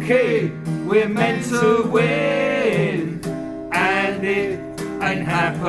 Cronky, we're meant to win, and it ain't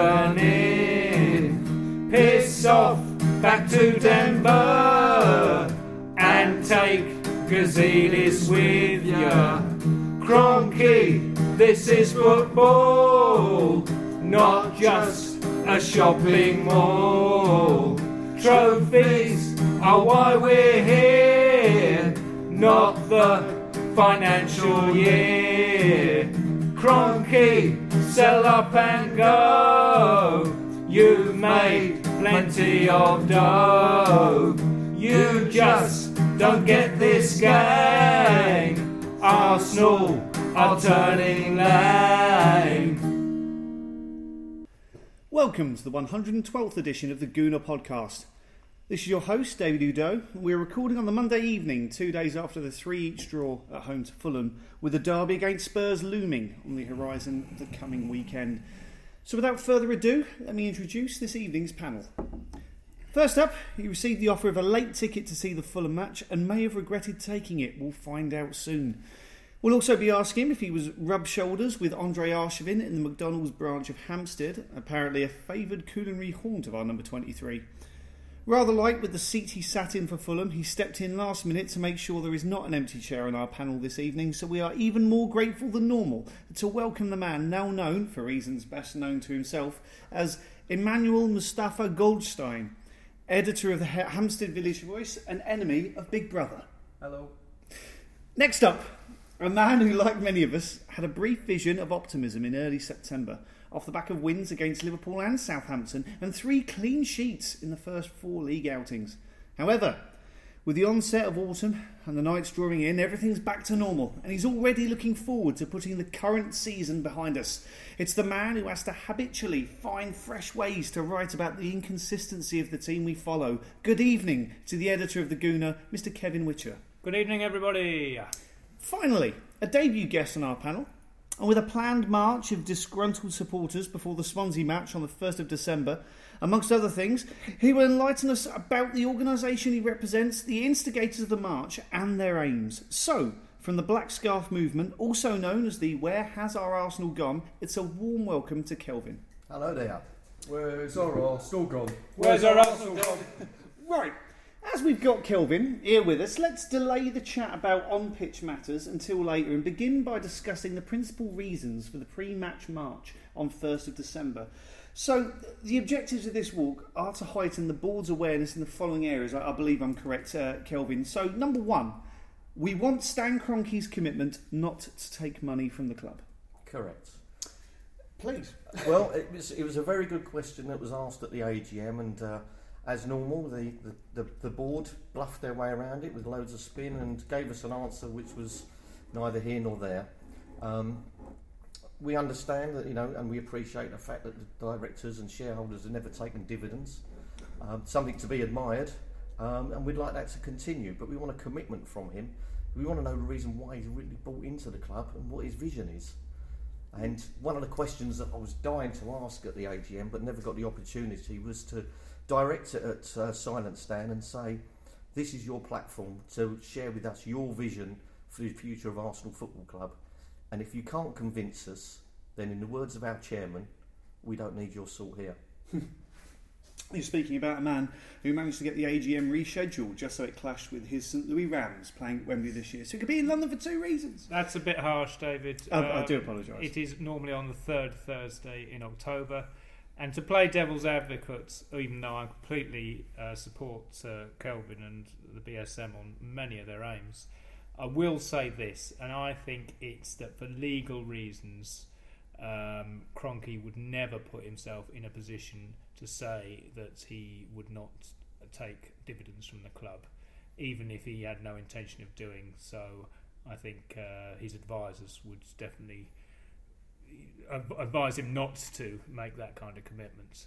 happening. Piss off back to Denver and take Gazidis with ya. Cronky, this is football, not just a shopping mall. Trophies are why we're here, not the financial year. Cronky, sell up and go. You've made plenty of dough. You just don't get this game. Arsenal are turning lame. Welcome to the 112th edition of the Gooner Podcast. This is your host, David Udo. We're recording on the Monday evening, 2 days after the 3-each draw at home to Fulham, with the derby against Spurs looming on the horizon the coming weekend. So without further ado, let me introduce this evening's panel. First up, he received the offer of a late ticket to see the Fulham match and may have regretted taking it. We'll find out soon. We'll also be asking him if he was rubbed shoulders with Andre Arshavin in the McDonald's branch of Hampstead, apparently a favoured culinary haunt of our number 23. Rather like with the seat he sat in for Fulham, he stepped in last minute to make sure there is not an empty chair on our panel this evening, so we are even more grateful than normal to welcome the man now known, for reasons best known to himself, as Emmanuel Mustafa Goldstein, editor of the Hampstead Village Voice and enemy of Big Brother. Hello. Next up, a man who, like many of us, had a brief vision of optimism in early September off the back of wins against Liverpool and Southampton and 3 clean sheets in the first 4 league outings. However, with the onset of autumn and the nights drawing in, everything's back to normal and he's already looking forward to putting the current season behind us. It's the man who has to habitually find fresh ways to write about the inconsistency of the team we follow. Good evening to the editor of the Gooner, Mr. Kevin Witcher. Good evening, everybody. Finally, a debut guest on our panel. And with a planned march of disgruntled supporters before the Swansea match on the 1st of December, amongst other things, he will enlighten us about the organisation he represents, the instigators of the march and their aims. So, from the Black Scarf Movement, also known as the Where Has Our Arsenal Gone, it's a warm welcome to Kelvin. Hello there. Where's our Arsenal gone? Where's our Arsenal gone? Right. As we've got Kelvin here with us, let's delay the chat about on-pitch matters until later and begin by discussing the principal reasons for the pre-match march on 1st of December. So, the objectives of this walk are to heighten the board's awareness in the following areas. I believe I'm correct, Kelvin. So, number 1, we want Stan Kroenke's commitment not to take money from the club. Correct. Please. Well, it was a very good question that was asked at the AGM, and as normal, the board bluffed their way around it with loads of spin and gave us an answer which was neither here nor there. We understand that, and we appreciate the fact that the directors and shareholders have never taken dividends. Something to be admired, and we'd like that to continue. But we want a commitment from him. We want to know the reason why he's really bought into the club and what his vision is. And one of the questions that I was dying to ask at the AGM, but never got the opportunity, was to direct it at Silent Stan and say, this is your platform to share with us your vision for the future of Arsenal Football Club. And if you can't convince us, then in the words of our chairman, we don't need your salt here. You're speaking about a man who managed to get the AGM rescheduled just so it clashed with his St Louis Rams playing at Wembley this year. So he could be in London for 2 reasons. That's a bit harsh, David. I do apologise. It is normally on the 3rd Thursday in October. And to play devil's advocate, even though I completely support Kelvin and the BSM on many of their aims, I will say this, and I think it's that for legal reasons, Kroenke would never put himself in a position to say that he would not take dividends from the club, even if he had no intention of doing so. I think his advisors would definitely advise him not to make that kind of commitment.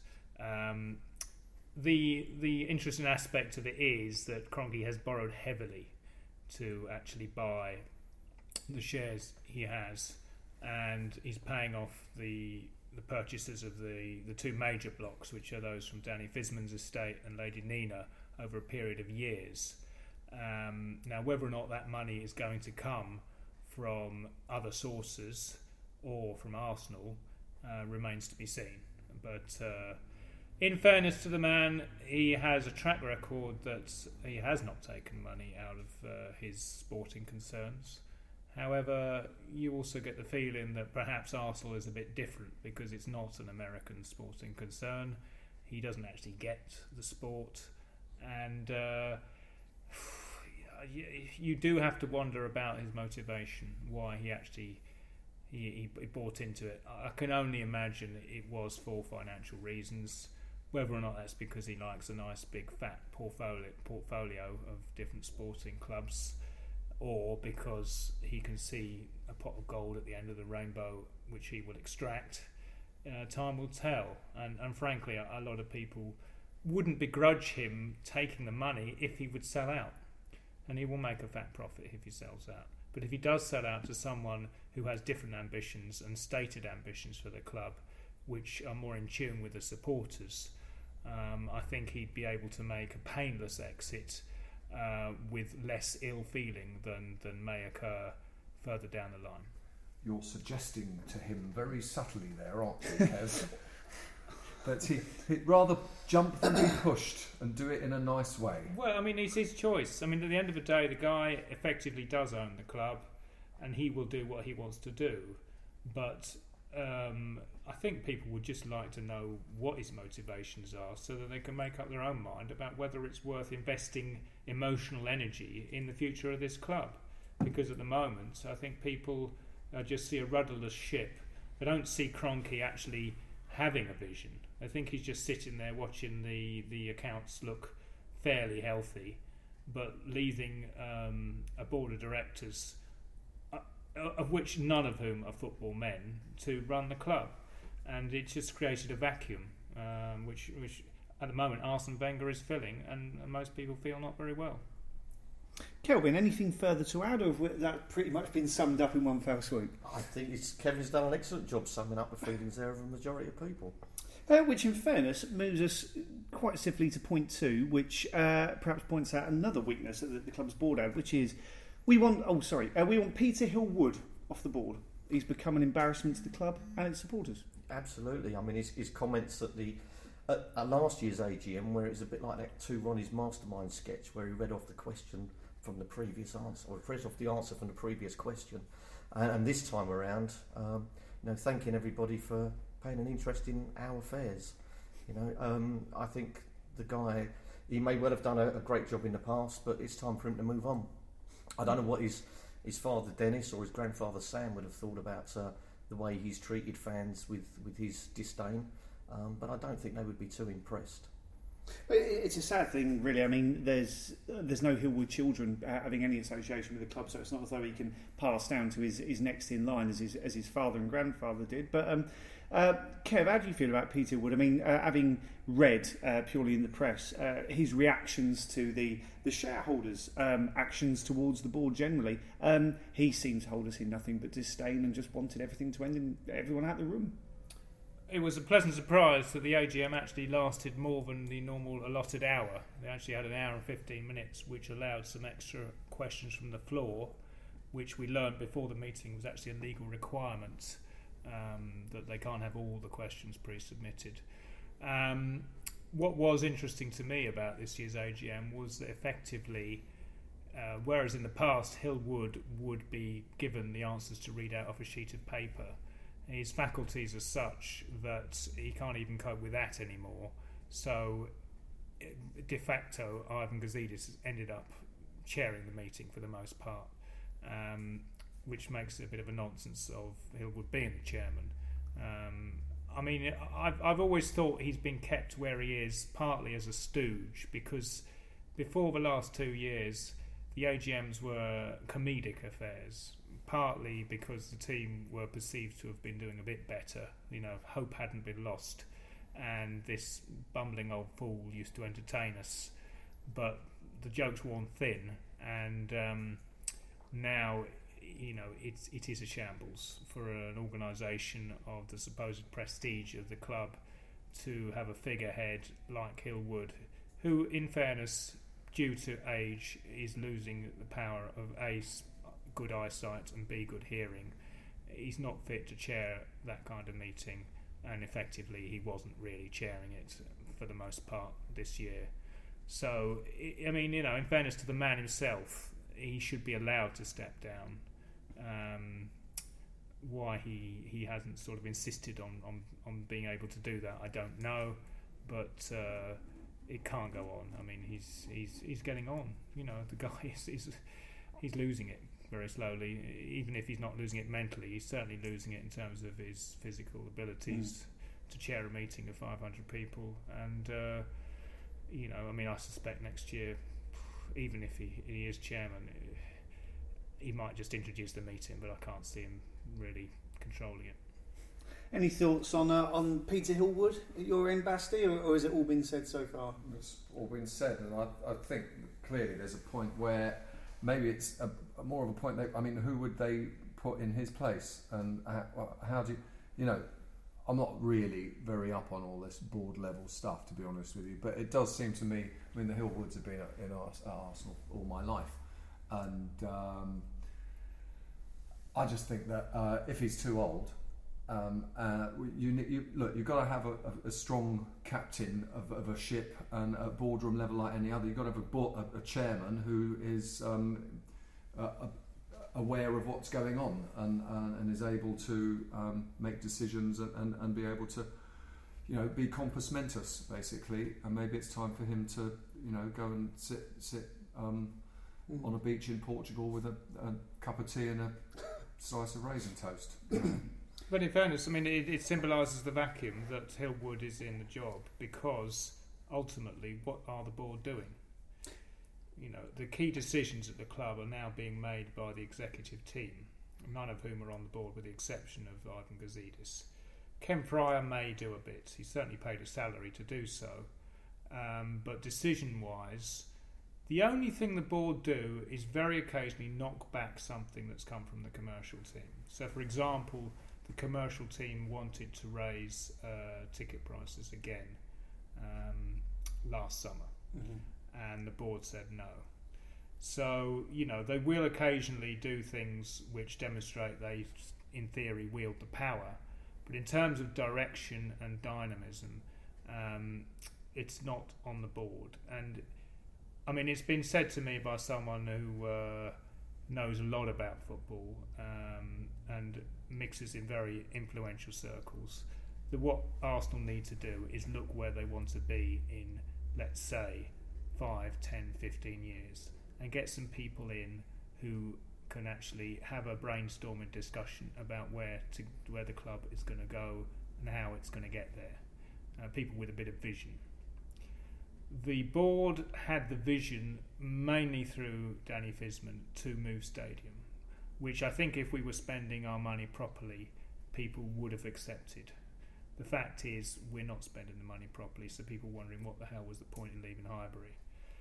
The interesting aspect of it is that Kroenke has borrowed heavily to actually buy the shares he has, and he's paying off the purchases of the 2 major blocks, which are those from Danny Fisman's estate and Lady Nina, over a period of years. Now, whether or not that money is going to come from other sources or from Arsenal remains to be seen. But in fairness to the man, he has a track record that he has not taken money out of his sporting concerns. However, you also get the feeling that perhaps Arsenal is a bit different because it's not an American sporting concern. He doesn't actually get the sport, and you do have to wonder about his motivation, why he actually he bought into it. I can only imagine it was for financial reasons. Whether or not that's because he likes a nice big fat portfolio of different sporting clubs, or because he can see a pot of gold at the end of the rainbow which he will extract, time will tell. And frankly, a lot of people wouldn't begrudge him taking the money if he would sell out, and he will make a fat profit if he sells out. But if he does sell out to someone who has different ambitions and stated ambitions for the club, which are more in tune with the supporters, I think he'd be able to make a painless exit with less ill feeling than may occur further down the line. You're suggesting to him very subtly there, aren't you, Kev? That he'd rather jump than be pushed and do it in a nice way. Well, I mean, it's his choice. I mean, at the end of the day, the guy effectively does own the club, and he will do what he wants to do. But I think people would just like to know what his motivations are so that they can make up their own mind about whether it's worth investing emotional energy in the future of this club. Because at the moment, I think people just see a rudderless ship. They don't see Kroenke actually having a vision. I think he's just sitting there watching the accounts look fairly healthy, but leaving a board of directors, of which none of whom are football men, to run the club. And it just created a vacuum, which at the moment Arsene Wenger is filling, and most people feel not very well. Kelvin, anything further to add, or have that pretty much been summed up in one fell swoop? I think Kevin's done an excellent job summing up the feelings there of the majority of people. Which, in fairness, moves us quite simply to point two, which perhaps points out another weakness that the club's board have, which is we want Peter Hill-Wood off the board. He's become an embarrassment to the club and its supporters. Absolutely. I mean, his comments at last year's AGM, where it was a bit like that Two Ronnie's Mastermind sketch, where he read off the question from the previous answer, or read off the answer from the previous question, and this time around, thanking everybody for paying an interest in our affairs. I think the guy, he may well have done a great job in the past, but it's time for him to move on. I don't know what his father Dennis or his grandfather Sam would have thought about the way he's treated fans with his disdain, but I don't think they would be too impressed. It's a sad thing, really. I mean, there's no Hillwood children having any association with the club, so it's not as though he can pass down to his next in line as his father and grandfather did. But Kev, how do you feel about Peter Wood? I mean, having read purely in the press his reactions to the shareholders' actions towards the board generally, he seemed to hold us in nothing but disdain and just wanted everything to end and everyone out the room. It was a pleasant surprise that the AGM actually lasted more than the normal allotted hour. They actually had an hour and 15 minutes, which allowed some extra questions from the floor, which we learned before the meeting was actually a legal requirement, that they can't have all the questions pre-submitted. What was interesting to me about this year's AGM was that effectively, whereas in the past Hill-Wood would be given the answers to read out off a sheet of paper, his faculties are such that he can't even cope with that anymore. So, de facto, Ivan Gazidis ended up chairing the meeting for the most part, which makes it a bit of a nonsense of Hill-Wood being the chairman. I mean, I've always thought he's been kept where he is partly as a stooge, because before the last 2 years, the AGMs were comedic affairs. Partly because the team were perceived to have been doing a bit better, hope hadn't been lost, and this bumbling old fool used to entertain us. But the joke's worn thin, and now, it is a shambles for an organisation of the supposed prestige of the club to have a figurehead like Hill-Wood, who, in fairness, due to age, is losing the power of good eyesight and B, good hearing. He's not fit to chair that kind of meeting, and effectively he wasn't really chairing it for the most part this year. So, I mean, you know, in fairness to the man himself, he should be allowed to step down. Why he hasn't sort of insisted on being able to do that, I don't know, but it can't go on. I mean, he's getting on. You know, the guy he's losing it very slowly. Even if he's not losing it mentally, he's certainly losing it in terms of his physical abilities to chair a meeting of 500 people. And you know, I mean, I suspect next year, even if he is chairman, he might just introduce the meeting, but I can't see him really controlling it. Any thoughts on Peter Hillwood at your end, Basti, or has it all been said so far? It's all been said, and I think clearly there's a point where maybe it's a more of a point that, I mean, who would they put in his place, and how do you know, I'm not really very up on all this board level stuff, to be honest with you, but it does seem to me, I mean, the Hillwoods have been in Arsenal all my life, and I just think that if he's too old, you've got to have a strong captain of a ship, and a boardroom level like any other. You've got to have a chairman who is aware of what's going on and is able to make decisions and be able to, you know, be compos mentis basically. And maybe it's time for him to, you know, go and sit on a beach in Portugal with a cup of tea and a slice of raisin toast. But in fairness, I mean, it symbolises the vacuum that Hillwood is in the job, because ultimately, what are the board doing? You know, the key decisions at the club are now being made by the executive team, none of whom are on the board with the exception of Ivan Gazidis. Ken Fryer may do a bit, he's certainly paid a salary to do so, but decision-wise, the only thing the board do is very occasionally knock back something that's come from the commercial team. So, for example, the commercial team wanted to raise ticket prices again last summer, and the board said no. So, you know, they will occasionally do things which demonstrate they, in theory, wield the power, but in terms of direction and dynamism, it's not on the board. And I mean, it's been said to me by someone who knows a lot about football and mixes in very influential circles, that what Arsenal need to do is look where they want to be in, let's say, 5, 10, 15 years, and get some people in who can actually have a brainstorming discussion about where the club is going to go and how it's going to get there. People with a bit of vision. The board had the vision mainly through Danny Fisman to move stadium, which I think if we were spending our money properly, people would have accepted. The fact is, we're not spending the money properly, so people wondering what the hell was the point in leaving Highbury.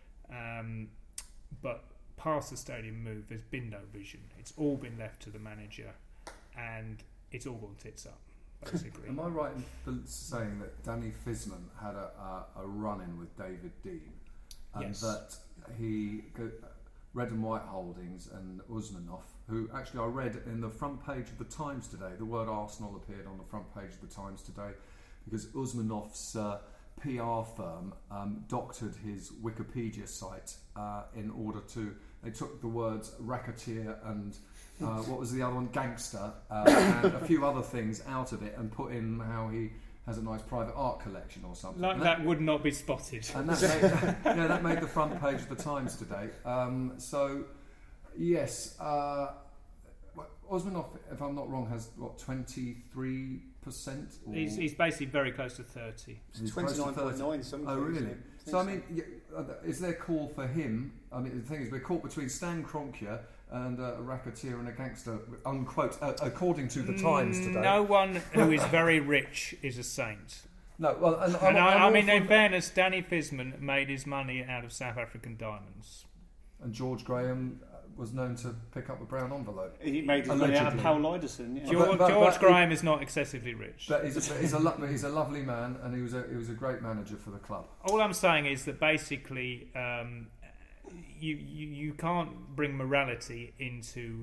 But past the stadium move, there's been no vision. It's all been left to the manager, and it's all gone tits up, basically. Am I right in saying that Danny Fisman had a run-in with David Dean, and yes, that he, Red and White Holdings and Usmanov, who actually I read in the front page of the Times today, the word Arsenal appeared on the front page of the Times today, because Usmanov's PR firm doctored his Wikipedia site in order to, they took the words racketeer and what was the other one, gangster, and a few other things out of it, and put in how he has a nice private art collection or something. Like that would not be spotted. And that made the front page of the Times today. So, yes, Osmanov, if I'm not wrong, has, what, 23%? He's basically very close to 30. 29.9 something. Oh, really? So, I mean, is there call for him? I mean, the thing is, we're caught between Stan Kroenke and a racketeer and a gangster, unquote, according to the Times today. No one who is very rich is a saint. No, well, I mean, in fairness, Danny Fisman made his money out of South African diamonds. And George Graham was known to pick up a brown envelope. He made his money out of Powell Iderson. Yeah. George Graham is not excessively rich. But he's a lovely man, and he was a great manager for the club. All I'm saying is that basically, you can't bring morality into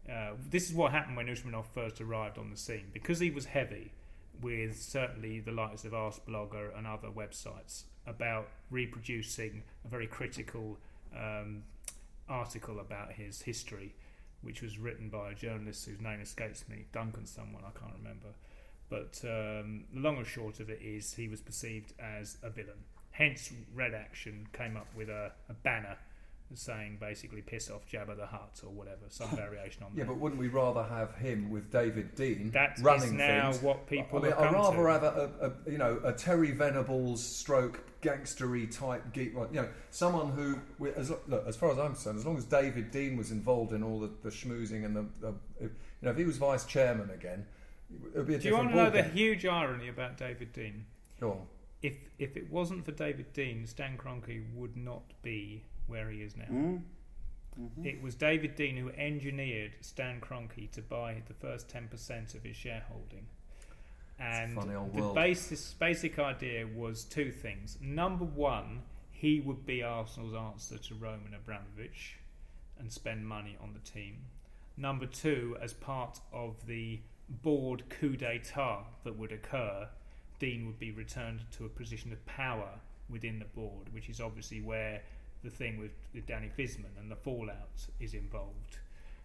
This is what happened when Usmanov first arrived on the scene. Because he was heavy with certainly the likes of Arsblogger and other websites about reproducing a very critical article about his history, which was written by a journalist whose name escapes me, Duncan someone, I can't remember. But the long and short of it is he was perceived as a villain. Hence, Red Action came up with a banner saying basically piss off Jabba the Hutt or whatever, some variation on that. Yeah, but wouldn't we rather have him with David Dean that running is now things? what people I'd have come rather to. have a Terry Venables stroke gangstery type geek, someone who, as far as I'm concerned, as long as David Dean was involved in all the schmoozing and if he was vice chairman again, it would be a different. Do you want to know the huge irony about David Dean? Go on. If it wasn't for David Dean, Stan Kroenke would not be where he is now. Mm-hmm. It was David Dean who engineered Stan Kroenke to buy the first 10% of his shareholding. And the basic idea was two things. Number one, he would be Arsenal's answer to Roman Abramovich and spend money on the team. Number two, as part of the board coup d'etat that would occur, Dean would be returned to a position of power within the board, which is obviously where the thing with Danny Fiszman and the fallout is involved.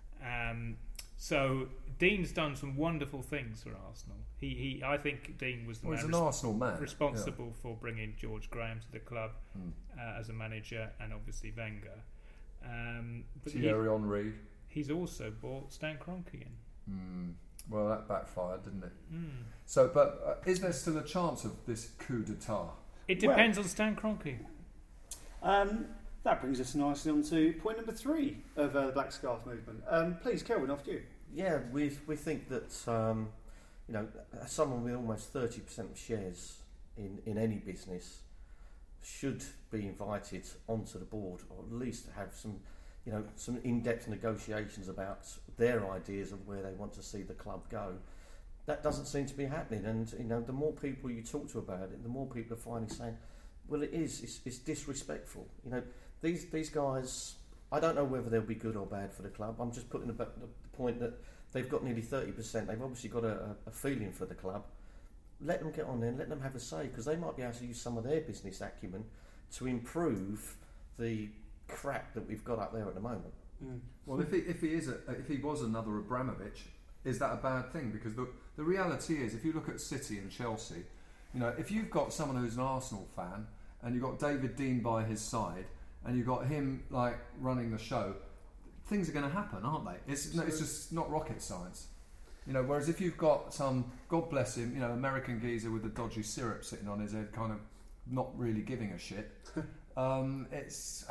So Dean's done some wonderful things for Arsenal. I think Dean was the he's an Arsenal man, responsible for bringing George Graham to the club as a manager, and obviously Wenger. But Thierry Henry. He's also bought Stan Kroenke in. Well, that backfired, didn't it? So, but is there still a chance of this coup d'etat? It depends on Stan Kroenke. That brings us nicely on to point number 3 of the Black Scarf movement. Please, Kelvin, off to you. Yeah, we think that someone with almost 30% of shares in any business should be invited onto the board, or at least have some in-depth negotiations about their ideas of where they want to see the club go. That doesn't seem to be happening, and the more people you talk to about it, the more people are finally saying, well, it's disrespectful. These guys, I don't know whether they'll be good or bad for the club. I'm just putting the point that they've got nearly 30%. They've obviously got a feeling for the club. Let them get on there and let them have a say, because they might be able to use some of their business acumen to improve the crap that we've got up there at the moment. Well, if he was another Abramovich, is that a bad thing? Because the reality is, if you look at City and Chelsea, if you've got someone who's an Arsenal fan and you've got David Dean by his side and you've got him running the show, things are going to happen, aren't they? It's just not rocket science. Whereas if you've got some, God bless him, American geezer with a dodgy syrup sitting on his head, kind of not really giving a shit, it's...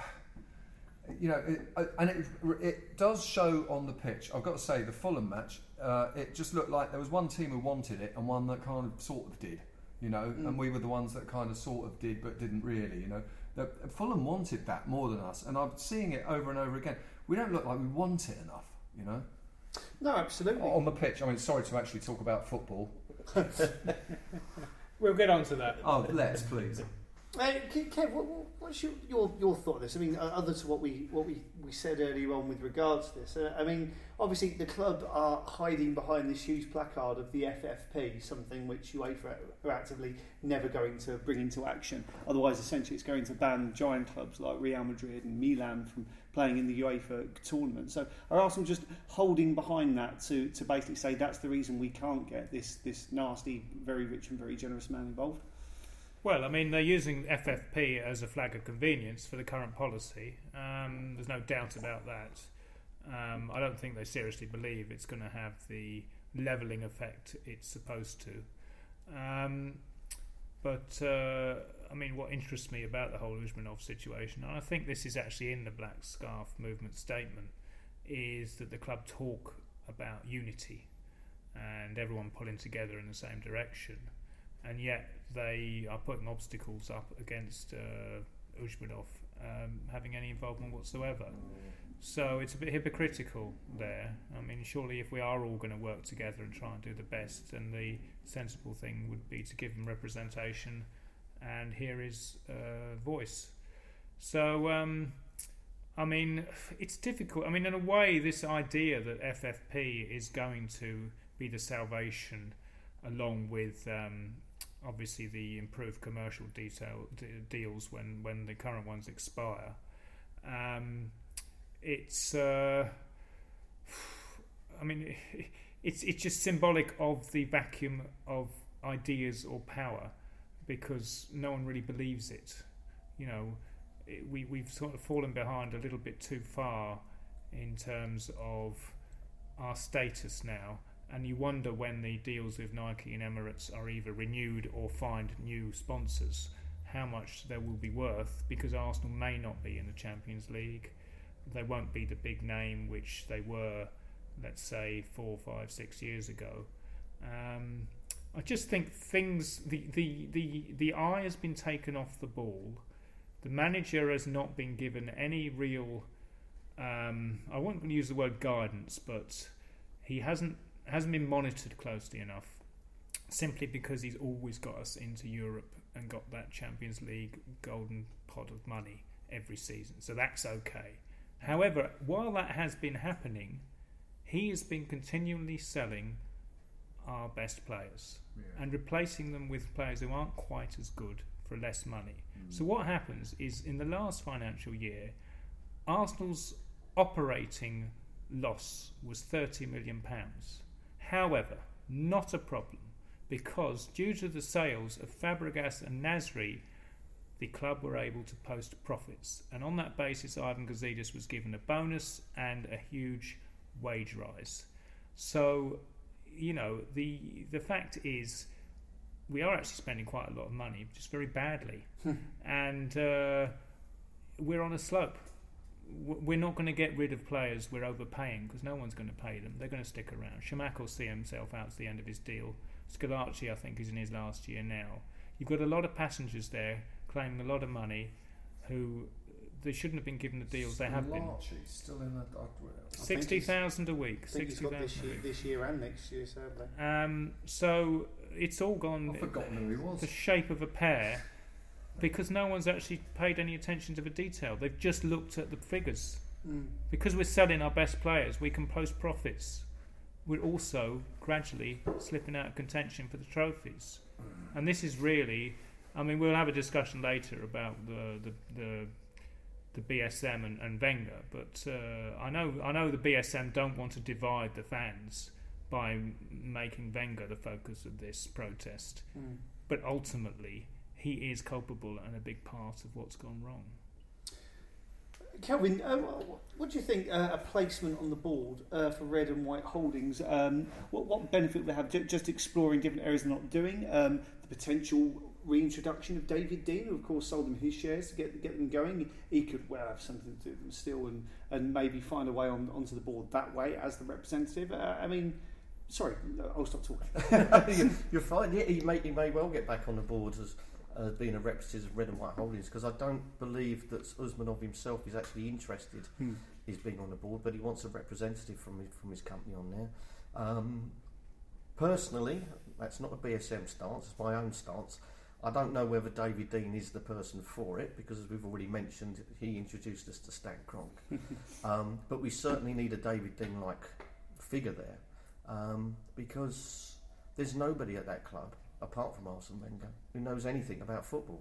it does show on the pitch. I've got to say, the Fulham match, it just looked like there was one team who wanted it and one that kind of sort of did, and we were the ones that kind of sort of did but didn't really, Fulham wanted that more than us, and I'm seeing it over and over again. We don't look like we want it enough, No, absolutely. On the pitch, I mean, sorry to actually talk about football. We'll get on to that. Oh, let's, please. Kev, what's your thought on this? I mean, other to what we said earlier on with regards to this. I mean, obviously the club are hiding behind this huge placard of the FFP, something which UEFA are actively never going to bring into action. Otherwise, essentially, it's going to ban giant clubs like Real Madrid and Milan from playing in the UEFA tournament. So are Arsenal just holding behind that to basically say that's the reason we can't get this nasty, very rich and very generous man involved? Well, I mean, they're using FFP as a flag of convenience for the current policy. There's no doubt about that. I don't think they seriously believe it's going to have the levelling effect it's supposed to. But I mean, what interests me about the whole Usmanov situation, and I think this is actually in the Black Scarf movement statement, is that the club talk about unity and everyone pulling together in the same direction. And yet they are putting obstacles up against Usmanov having any involvement whatsoever. So it's a bit hypocritical there. I mean, surely if we are all going to work together and try and do the best, then the sensible thing would be to give him representation and hear his voice. So I mean, it's difficult. I mean, in a way, this idea that FFP is going to be the salvation, along with obviously the improved commercial deals when the current ones expire. It's I mean, it's just symbolic of the vacuum of ideas or power, because no one really believes it. You know, we've sort of fallen behind a little bit too far in terms of our status now, and you wonder when the deals with Nike and Emirates are either renewed or find new sponsors, how much they will be worth, because Arsenal may not be in the Champions League. They won't be the big name which they were, let's say, 4, 5, 6 years ago. I just think the eye has been taken off the ball. The manager has not been given any real, I won't use the word guidance, but he hasn't been monitored closely enough, simply because he's always got us into Europe and got that Champions League golden pot of money every season. So that's okay. However, while that has been happening, he has been continually selling our best players and replacing them with players who aren't quite as good for less money. So what happens is, in the last financial year, Arsenal's operating loss was £30 million. However, not a problem, because due to the sales of Fabregas and Nasri, the club were able to post profits, and on that basis Ivan Gazidis was given a bonus and a huge wage rise. So, you know, the fact is, we are actually spending quite a lot of money, just very badly, and we're on a slope. We're not going to get rid of players we're overpaying, because no one's going to pay them. They're going to stick around. Shamak will see himself out to the end of his deal. Scalacci, I think, is in his last year now. You've got a lot of passengers there claiming a lot of money who they shouldn't have been given the deals they have been. Still in that. 60,000 a week. 60,000 this year and next year, sadly. So it's all gone I've forgotten who he was. the shape of a pear, because no one's actually paid any attention to the detail. They've just looked at the figures. Because we're selling our best players, we can post profits. We're also gradually slipping out of contention for the trophies. And this is really, I mean, we'll have a discussion later about the BSM and Wenger, but I know the BSM don't want to divide the fans by making Wenger the focus of this protest. But ultimately, he is culpable and a big part of what's gone wrong. Kelvin, what do you think a placement on the board for Red and White Holdings, what benefit would they have? Just exploring different areas they're not doing, the potential reintroduction of David Dean, who of course sold them his shares to get them going. He could have something to do with them still, and maybe find a way onto the board that way as the representative. I mean, sorry, I'll stop talking. You're fine. Yeah, he may well get back on the board as being a representative of Red and White Holdings, because I don't believe that Usmanov himself is actually interested in being on the board, but he wants a representative from his company on there. Personally, that's not a BSM stance, it's my own stance. I don't know whether David Dean is the person for it, because as we've already mentioned, he introduced us to Stan Kroenke. But we certainly need a David Dean-like figure there, because there's nobody at that club, apart from Arsene Wenger, who knows anything about football.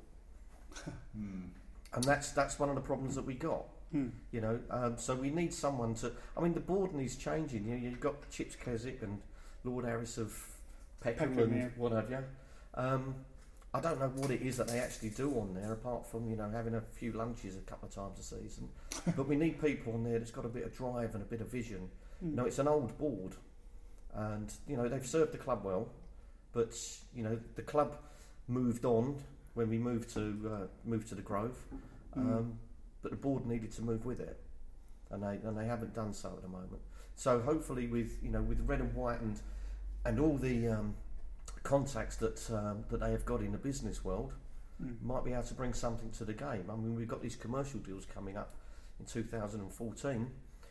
And that's one of the problems that we got. You know, so we need someone to. I mean, the board needs changing. You know, you've got Chips Keswick and Lord Harris of Peckham and what have you. I don't know what it is that they actually do on there, apart from, you know, having a few lunches a couple of times a season. But we need people on there that's got a bit of drive and a bit of vision. You know, it's an old board, and you know they've served the club well. But you know the club moved on when we moved to the Grove, but the board needed to move with it, and they haven't done so at the moment. So hopefully with Red and White and all the contacts that they have got in the business world, might be able to bring something to the game. I mean, we've got these commercial deals coming up in 2014.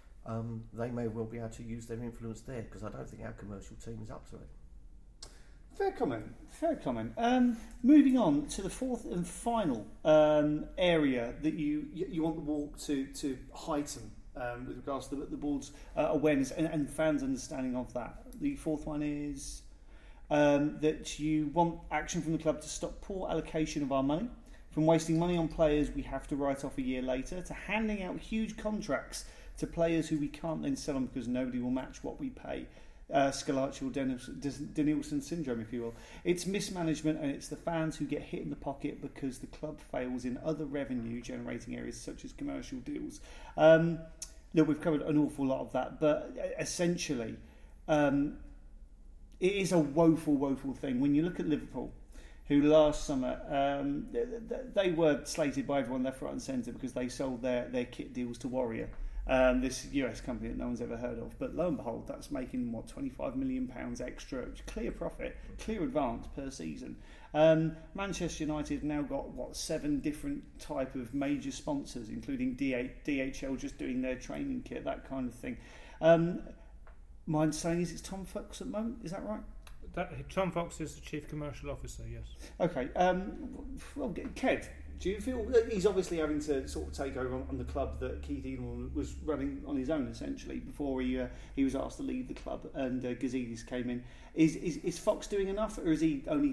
They may well be able to use their influence there, because I don't think our commercial team is up to it. Fair comment. Moving on to the fourth and final area that you want the walk to heighten with regards to the board's awareness and fans' understanding of that. The fourth one is that you want action from the club to stop poor allocation of our money, from wasting money on players we have to write off a year later, to handing out huge contracts to players who we can't then sell them because nobody will match what we pay. Scalacci or Danielson syndrome, if you will. It's mismanagement, and it's the fans who get hit in the pocket because the club fails in other revenue generating areas such as commercial deals. Look, we've covered an awful lot of that, but essentially it is a woeful thing. When you look at Liverpool, who last summer they were slated by everyone left, right and centre because they sold their kit deals to Warrior, this US company that no one's ever heard of. But lo and behold, that's making £25 million extra, clear profit, clear advance per season. Manchester United have now got 7 different type of major sponsors, including DHL just doing their training kit, that kind of thing. My understanding is it's Tom Fox at the moment. Is that right? Tom Fox is the Chief Commercial Officer, yes. Okay. Well, Kev, do you feel that he's obviously having to sort of take over on the club that Keith Edelman was running on his own, essentially, before he was asked to leave the club and Gazidis came in? Is Fox doing enough, or is he only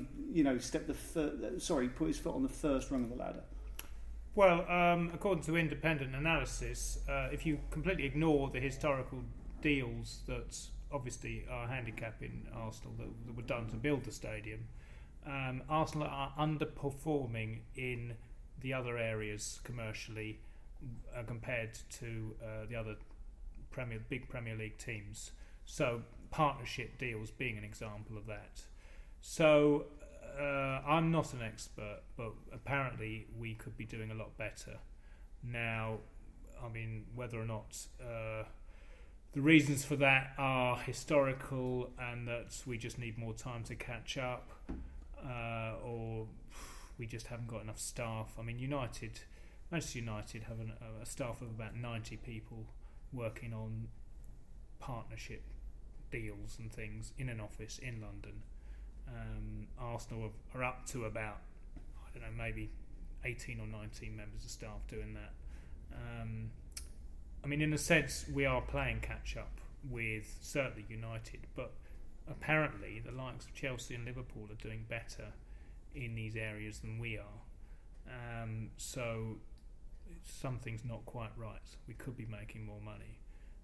put his foot on the first rung of the ladder? Well, according to independent analysis, if you completely ignore the historical deals that obviously are handicapping Arsenal that were done to build the stadium, Arsenal are underperforming in the other areas commercially compared to the other big Premier League teams. So partnership deals being an example of that. So I'm not an expert, but apparently we could be doing a lot better. Now, I mean, whether or not the reasons for that are historical and that we just need more time to catch up, or we just haven't got enough staff. I mean, Manchester United have a staff of about 90 people working on partnership deals and things in an office in London. Arsenal are up to about, I don't know, maybe 18 or 19 members of staff doing that. I mean, in a sense, we are playing catch-up with certainly United, but apparently the likes of Chelsea and Liverpool are doing better in these areas than we are. So something's not quite right. We could be making more money.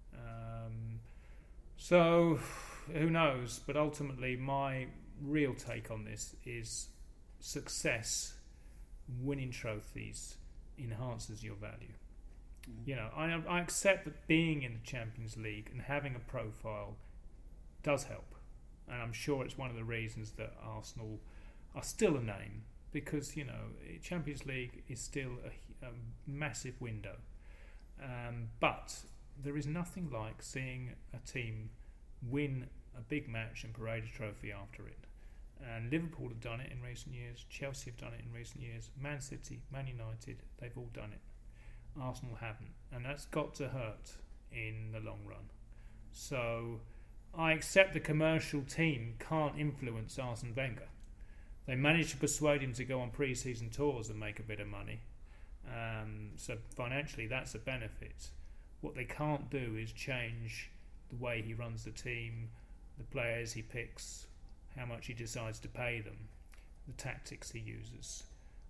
So who knows? But ultimately, my real take on this is success, winning trophies, enhances your value. You know, I accept that being in the Champions League and having a profile does help, and I'm sure it's one of the reasons that Arsenal are still a name, because, you know, Champions League is still a massive window, but there is nothing like seeing a team win a big match and parade a trophy after it. And Liverpool have done it in recent years, Chelsea have done it in recent years, Man City, Man United, they've all done it. Arsenal haven't, and that's got to hurt in the long run. So I accept the commercial team can't influence Arsene Wenger. They managed to persuade him to go on pre-season tours and make a bit of money. So financially that's a benefit. What they can't do is change the way he runs the team, the players he picks, how much he decides to pay them, the tactics he uses.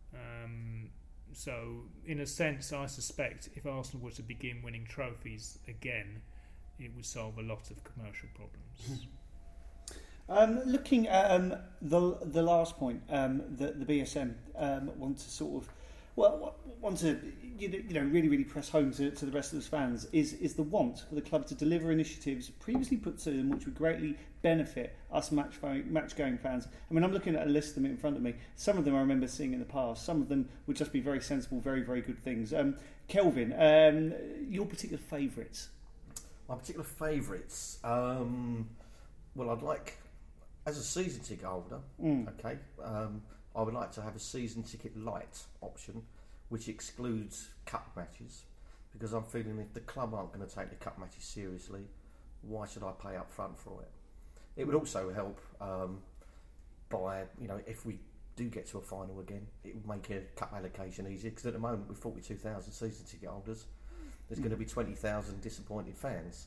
So, in a sense, I suspect if Arsenal were to begin winning trophies again, it would solve a lot of commercial problems. Looking at the last point that the BSM want to sort of want to really press home to the rest of the fans is the want for the club to deliver initiatives previously put to them which would greatly benefit us match-going fans. I mean, I'm looking at a list of them in front of me. Some of them I remember seeing in the past. Some of them would just be very sensible, very, very good things. Kelvin, your particular favourites? My particular favourites? Well, I'd like, as a season ticket holder, I would like to have a season ticket light option, which excludes cup matches, because I'm feeling if the club aren't going to take the cup matches seriously, why should I pay up front for it? It would also help by, if we do get to a final again, it would make a cup allocation easier, because at the moment with 42,000 season ticket holders, there's going to be 20,000 disappointed fans.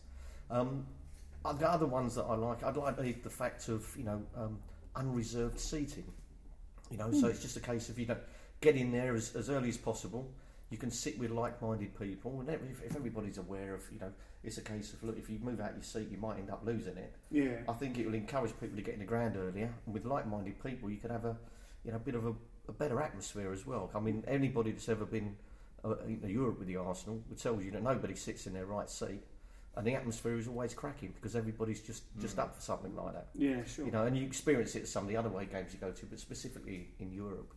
The other ones that I'd like the fact of unreserved seating. So it's just a case of get in there as early as possible. You can sit with like-minded people, and if everybody's aware of, it's a case of, look, if you move out your seat, you might end up losing it. Yeah. I think it will encourage people to get in the ground earlier, and with like-minded people, you could have a bit of a better atmosphere as well. I mean, anybody that's ever been in Europe with the Arsenal would tell you that nobody sits in their right seat, and the atmosphere is always cracking because everybody's just up for something like that. Yeah, sure. And you experience it at some of the other away games you go to, but specifically in Europe.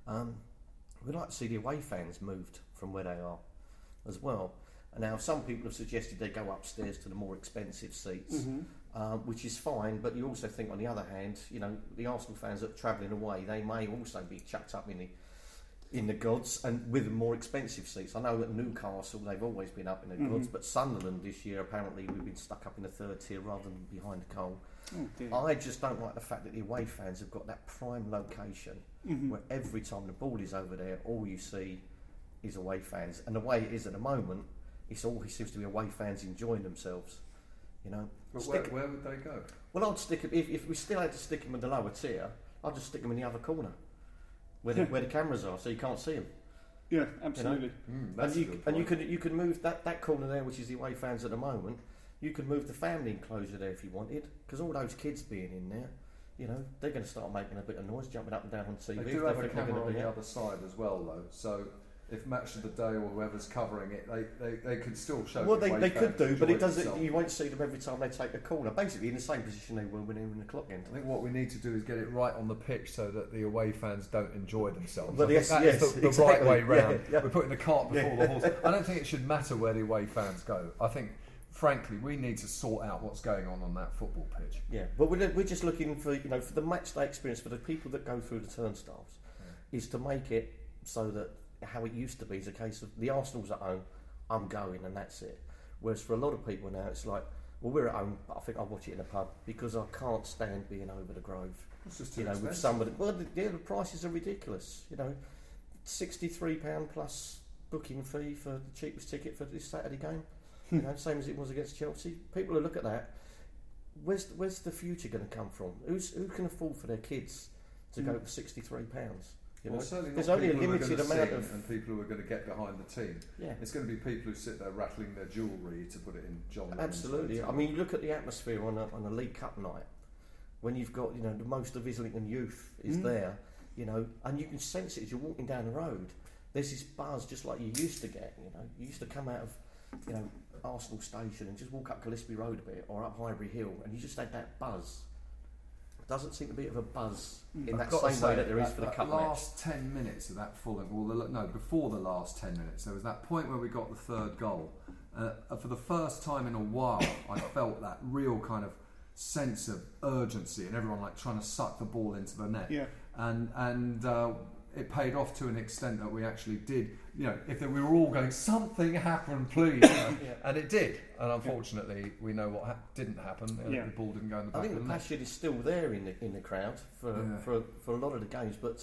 We'd like to see the away fans moved from where they are as well. And now some people have suggested they go upstairs to the more expensive seats, which is fine, but you also think on the other hand, the Arsenal fans that are travelling away, they may also be chucked up in the gods and with more expensive seats. I know at Newcastle they've always been up in the gods, but Sunderland this year apparently we've been stuck up in the third tier rather than behind the coal. Oh, dear. I just don't like the fact that the away fans have got that prime location where every time the ball is over there, all you see is away fans. And the way it is at the moment, it seems to be away fans enjoying themselves. But where would they go? Well, I'd stick if we still had to stick them in the lower tier, I'd just stick them in the other corner where the cameras are, so you can't see them. Yeah, absolutely. That's a good point. You could move that corner there, which is the away fans at the moment. You could move the family enclosure there if you wanted, because all those kids being in there, they're going to start making a bit of noise, jumping up and down on TV. They do have a camera on the other side as well, though. So if Match of the Day or whoever's covering it, they could still show. Well, they could do, but it doesn't. You won't see them every time they take a corner. Basically, in the same position they were when they were in the clock end. I think what we need to do is get it right on the pitch so that the away fans don't enjoy themselves. Well, that's the exactly. right way round. Yeah. We're putting the cart before the horse. I don't think it should matter where the away fans go. I think, frankly, we need to sort out what's going on that football pitch. Yeah, but we're just looking for for the match day experience for the people that go through the turnstiles, is to make it so that how it used to be is a case of the Arsenal's at home, I'm going and that's it. Whereas for a lot of people now it's like, well, we're at home, but I think I'll watch it in a pub because I can't stand being over the Grove. It's just too with somebody. Well, the prices are ridiculous. £63 plus booking fee for the cheapest ticket for this Saturday game. Same as it was against Chelsea. People who look at that, where's the future going to come from? Who can afford for their kids to go for £63? Well, certainly there's not only a people limited who are amount sing of and people who are going to get behind the team. Yeah, it's going to be people who sit there rattling their jewellery, to put it in John. Absolutely. I mean, you look at the atmosphere on a League Cup night when you've got the most of Islington youth is there, and you can sense it as you're walking down the road. There's this buzz just like you used to get. You used to come out of Arsenal Station and just walk up Gillespie Road a bit or up Highbury Hill, and you just had that buzz. Doesn't seem to be of a buzz in that same way that there is for the cup match. The last 10 minutes of that Fulham, before the last 10 minutes, there was that point where we got the third goal. For the first time in a while, I felt that real kind of sense of urgency and everyone trying to suck the ball into the net. Yeah. And it paid off to an extent that we actually did. If we were all going, something happened, please, and it did. And unfortunately, we know what didn't happen. The ball didn't go in the back. I think the passion is still there in the crowd for a lot of the games. But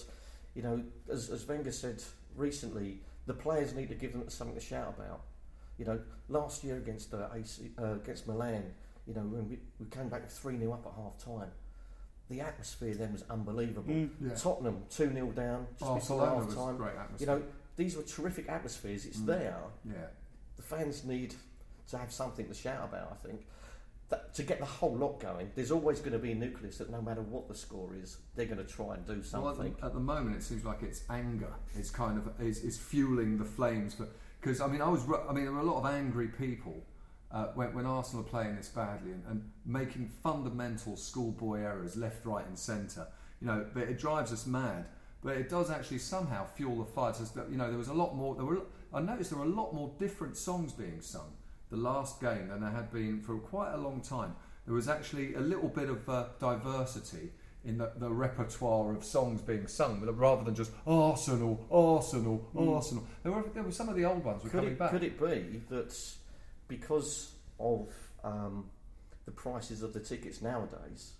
as Wenger said recently, the players need to give them something to shout about. Last year against Milan, when we came back 3-0 up at half time. The atmosphere then was unbelievable. Tottenham 2-0 down just before half time. Great atmosphere. These were terrific atmospheres. It's there. Yeah. The fans need to have something to shout about. I think to get the whole lot going, there's always going to be a nucleus that no matter what the score is, they're going to try and do something. Well, at the moment, it seems like it's anger. It's kind of is fueling the flames. Because there were a lot of angry people. When Arsenal are playing this badly and making fundamental schoolboy errors left, right and centre, it drives us mad. But it does actually somehow fuel the fire. There was a lot more. I noticed there were a lot more different songs being sung the last game than there had been for quite a long time. There was actually a little bit of diversity in the repertoire of songs being sung, rather than just Arsenal, Arsenal, Arsenal. There were some of the old ones were coming back. Could it be that because of the prices of the tickets nowadays,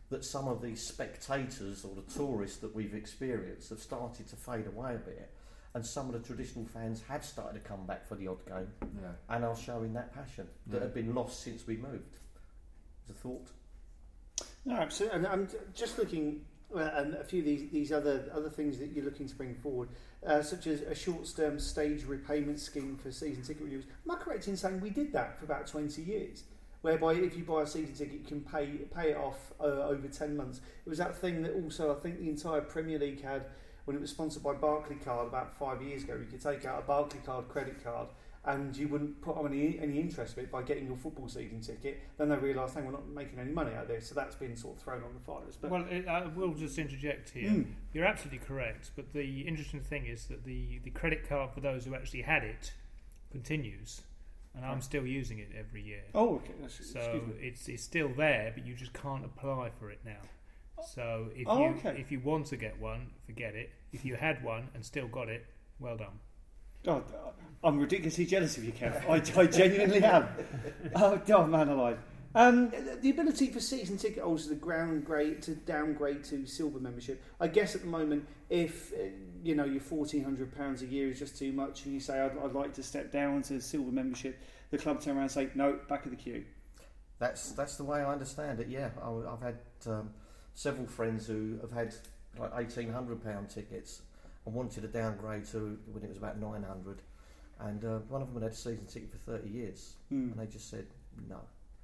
that some of these spectators or the tourists that we've experienced have started to fade away a bit, and some of the traditional fans have started to come back for the odd game, and are showing that passion that had been lost since we moved. As a thought. No, absolutely. And I'm just looking at a few of these other things that you're looking to bring forward, such as a short-term stage repayment scheme for season ticket renewals. Am I correct in saying we did that for about 20 years? Whereby if you buy a season ticket, you can pay it off over 10 months. It was that thing that also I think the entire Premier League had when it was sponsored by Barclaycard about 5 years ago. You could take out a Barclaycard credit card and you wouldn't put on any interest with it by getting your football season ticket. Then they realised, hey, we're not making any money out of this, so that's been sort of thrown on the fires. But I will just interject here. You're absolutely correct, but the interesting thing is that the credit card for those who actually had it continues. And I'm still using it every year. Oh, okay. So it's still there, but you just can't apply for it now. So if you want to get one, forget it. If you had one and still got it, well done. God, I'm ridiculously jealous of you, Kev. I genuinely am. Oh, God, man alive. The ability for season ticket holders to downgrade to silver membership. I guess at the moment, if your £1,400 a year is just too much, and you say I'd like to step down to silver membership, the club turn around and say no, back of the queue. That's the way I understand it. Yeah, I've had several friends who have had like £1,800 tickets and wanted to downgrade to when it was about 900, and one of them had a season ticket for 30 years, and they just said no.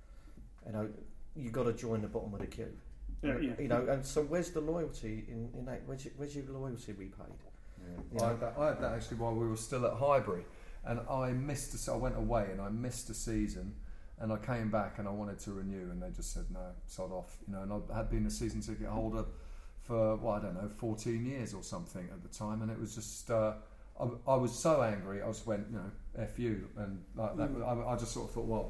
You've got to join the bottom of the queue. And so where's the loyalty in that? Where's your loyalty repaid? I had that actually while we were still at Highbury, and I went away and I missed a season, and I came back and I wanted to renew, and they just said no, sod off. And I had been a season ticket holder for 14 years or something at the time, and it was just I was so angry. I just went, F you, and like that. I just sort of thought,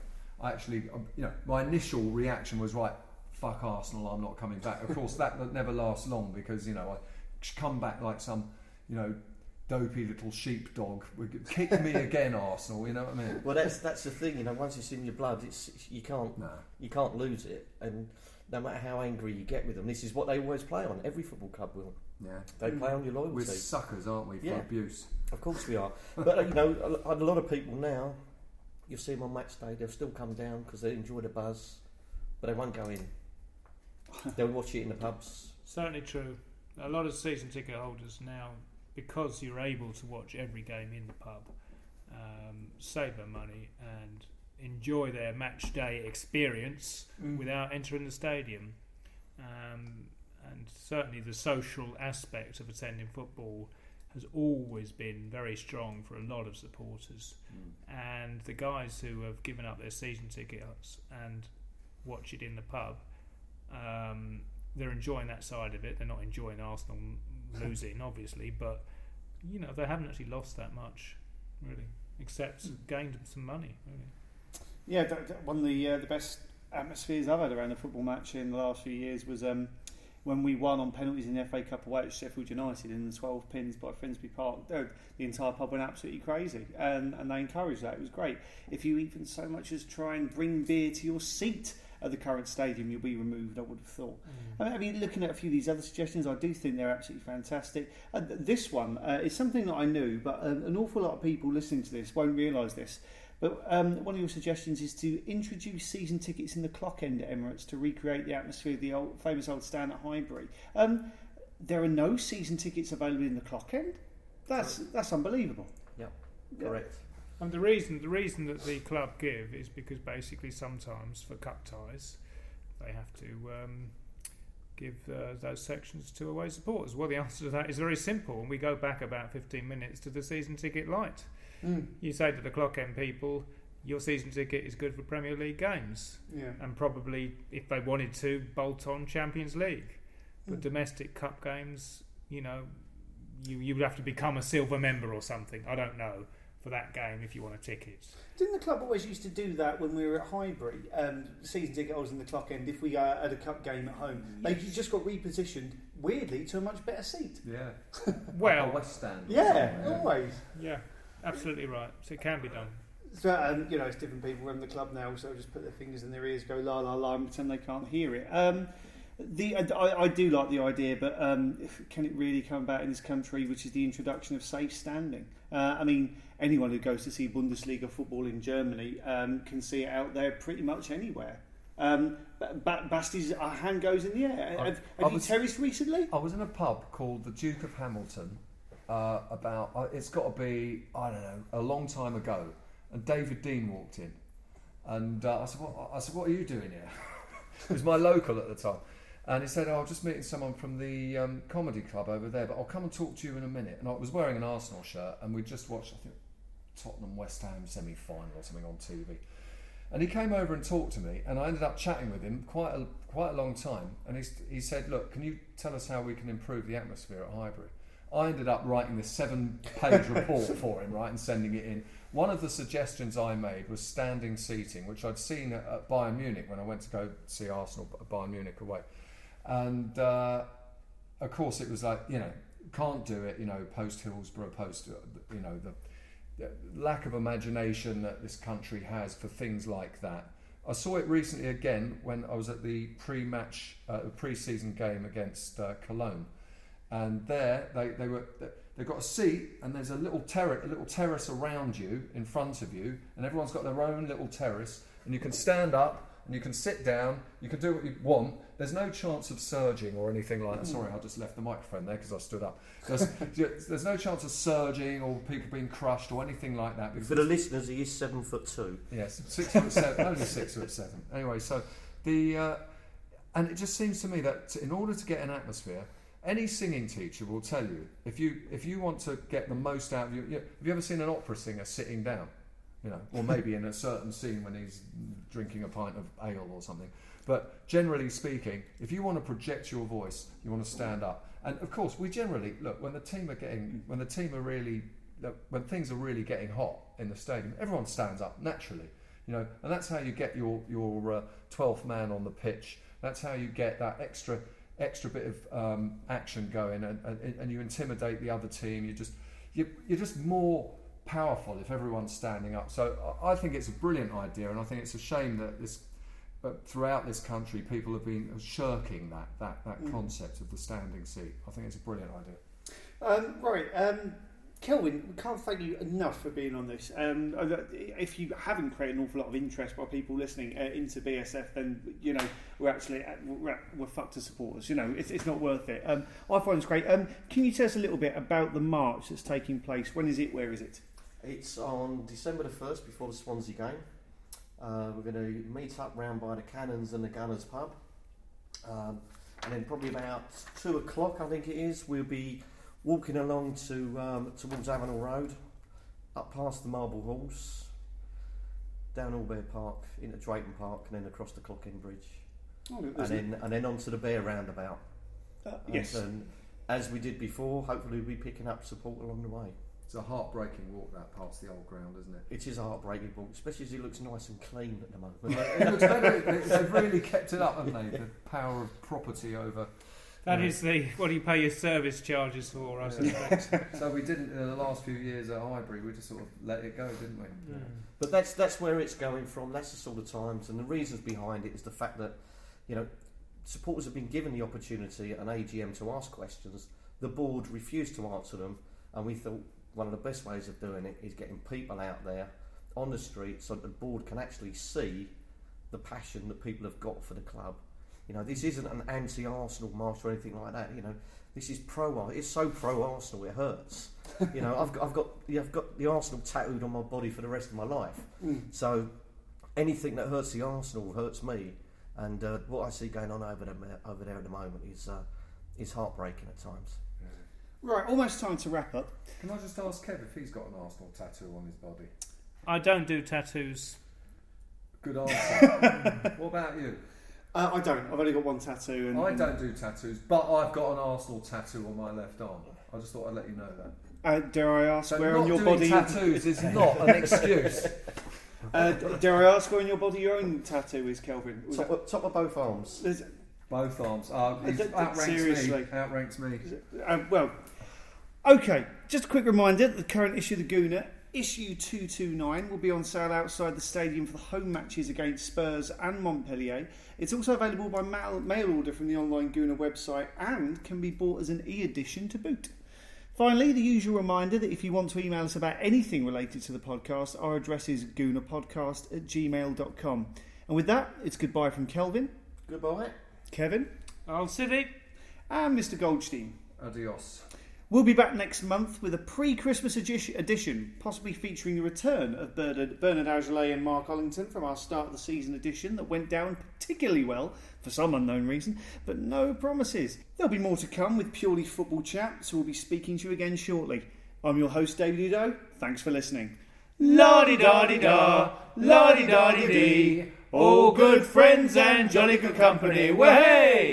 my initial reaction was, right, fuck Arsenal, I'm not coming back. Of course, that never lasts long, because I come back like some dopey little sheepdog. Kick me again, Arsenal. You know what I mean? Well, that's the thing. Once it's in your blood, you can't lose it. And no matter how angry you get with them, this is what they always play on. Every football club will. Yeah, they play on your loyalty. We're suckers, aren't we, for abuse? Of course we are. But a lot of people now, you'll see them on match day. They'll still come down because they enjoy the buzz, but they won't go in. They'll watch it in the pubs. Certainly true. A lot of season ticket holders now, because you're able to watch every game in the pub, save their money and enjoy their match day experience without entering the stadium. And certainly the social aspect of attending football has always been very strong for a lot of supporters. And the guys who have given up their season tickets and watch it in the pub, they're enjoying that side of it. They're not enjoying Arsenal losing, obviously, but they haven't actually lost that much, really, except gained some money, really. Yeah, one of the best atmospheres I've had around a football match in the last few years was when we won on penalties in the FA Cup away at Sheffield United in the 12 pins by Finsbury Park. The entire pub went absolutely crazy, and they encouraged that. It was great. If you even so much as try and bring beer to your seat at the current stadium, you'll be removed, I would have thought. I mean, looking at a few of these other suggestions, I do think they're absolutely fantastic. This one is something that I knew, but an awful lot of people listening to this won't realise this. But one of your suggestions is to introduce season tickets in the clock end at Emirates to recreate the atmosphere of the famous old stand at Highbury. There are no season tickets available in the clock end? That's unbelievable. Yeah, correct. And the reason that the club give is because basically sometimes for cup ties they have to give those sections to away supporters. Well, the answer to that is very simple, and we go back about 15 minutes to the season ticket light. You say to the clock end people, your season ticket is good for Premier League games, and probably, if they wanted to, bolt on Champions League. But domestic cup games, you would have to become a silver member or something, I don't know, for that game if you want a ticket. Didn't the club always used to do that when we were at Highbury? Season ticket holders in the clock end, if we had a cup game at home, they just got repositioned, weirdly, to a much better seat. Yeah. Well, West Stand. Always. Yeah, absolutely right. So it can be done. So, it's different people run the club now, so just put their fingers in their ears, go la la la, and pretend they can't hear it. I do like the idea, but can it really come about in this country, which is the introduction of safe standing? I mean, anyone who goes to see Bundesliga football in Germany can see it out there pretty much anywhere. Basti's hand goes in the air. Have you terraced recently? I was in a pub called the Duke of Hamilton it's got to be, I don't know, a long time ago, and David Dean walked in, and I said, what are you doing here? He was my local at the time, and he said, I'm just meeting someone from the comedy club over there, but I'll come and talk to you in a minute. And I was wearing an Arsenal shirt, and we just watched, I think, Tottenham West Ham semi-final or something on TV. And he came over and talked to me, and I ended up chatting with him quite a long time. And he said, look, can you tell us how we can improve the atmosphere at Highbury? I ended up writing this 7-page report for him, right, and sending it in. One of the suggestions I made was standing seating, which I'd seen at Bayern Munich when I went to go see Arsenal Bayern Munich away. And, of course, it was like, can't do it, post Hillsborough, the lack of imagination that this country has for things like that. I saw it recently again when I was at the pre-season game against Cologne, and there they've got a seat, and there's a little terrace around you in front of you, and everyone's got their own little terrace, and you can stand up and you can sit down, you can do what you want. There's no chance of surging or anything like that. Sorry, I just left the microphone there because I stood up. There's no chance of surging or people being crushed or anything like that. For the listeners, he is 7'2". Yes, 6'7", only 6'7". Anyway, so and it just seems to me that in order to get an atmosphere, any singing teacher will tell you if you want to get the most out of you. Have you ever seen an opera singer sitting down? Or maybe in a certain scene when he's drinking a pint of ale or something. But generally speaking, if you want to project your voice, you want to stand up. And of course, we generally look when things are really getting hot in the stadium. Everyone stands up naturally, and that's how you get your 12th man on the pitch. That's how you get that extra bit of action going, and you intimidate the other team. You're just more powerful if everyone's standing up. So I think it's a brilliant idea, and I think it's a shame that throughout this country people have been shirking that concept of the standing seat. I think it's a brilliant idea. Kelvin, we can't thank you enough for being on this. If you haven't created an awful lot of interest by people listening into BSF, then we're fucked as supporters. It's not worth it. I find it's great. Can you tell us a little bit about the march that's taking place? When is it? Where is it? It's on December the 1st before the Swansea game. We're going to meet up round by the Cannons and the Gunners pub, and then probably about 2 o'clock, I think it is, we'll be walking along towards Avenel Road, up past the Marble Halls, down Albert Park, into Drayton Park, and then across the Clock End Bridge, and then onto the Bear Roundabout. Yes. And as we did before, hopefully we'll be picking up support along the way. It's a heartbreaking walk that past the old ground, isn't it? It is a heartbreaking walk, especially as it looks nice and clean at the moment. It looks better. They've really kept it up, haven't they? The power of property over. That is what do you pay your service charges for, I suspect. So we didn't in the last few years at Highbury. We just sort of let it go, didn't we? Yeah. But that's where it's going from. That's the sort of times, and the reasons behind it is the fact that supporters have been given the opportunity at an AGM to ask questions. The board refused to answer them, and we thought one of the best ways of doing it is getting people out there on the street so that the board can actually see the passion that people have got for the club. This isn't an anti-Arsenal march or anything like that. This is pro. It's so pro-Arsenal it hurts. I've got the Arsenal tattooed on my body for the rest of my life. So anything that hurts the Arsenal hurts me. And what I see going on over there at the moment is heartbreaking at times. Right, almost time to wrap up. Can I just ask Kev if he's got an Arsenal tattoo on his body? I don't do tattoos. Good answer. What about you? I don't. I've only got one tattoo. I don't do tattoos, but I've got an Arsenal tattoo on my left arm. I just thought I'd let you know that. Dare I ask where on your not body? doing tattoos is not an excuse. Dare I ask where on your body your own tattoo is, Kelvin? Top of both arms. Both arms. Outranks me. Well, okay. Just a quick reminder: the current issue of the Gooner issue 229 will be on sale outside the stadium for the home matches against Spurs and Montpellier. It's also available by mail order from the online Gooner website and can be bought as an e-edition to boot. Finally, the usual reminder that if you want to email us about anything related to the podcast, our address is goonerpodcast@gmail.com. And with that, it's goodbye from Kelvin. Goodbye. Kevin. Old City. And Mr. Goldstein. Adios. We'll be back next month with a pre-Christmas edition, possibly featuring the return of Bernard Augelet and Mark Ollington from our start of the season edition that went down particularly well for some unknown reason, but no promises. There'll be more to come with purely football chat, so we'll be speaking to you again shortly. I'm your host, David Udo. Thanks for listening. La-di-da-di-da, la-di-da-di-dee, all good friends and jolly good company. Way!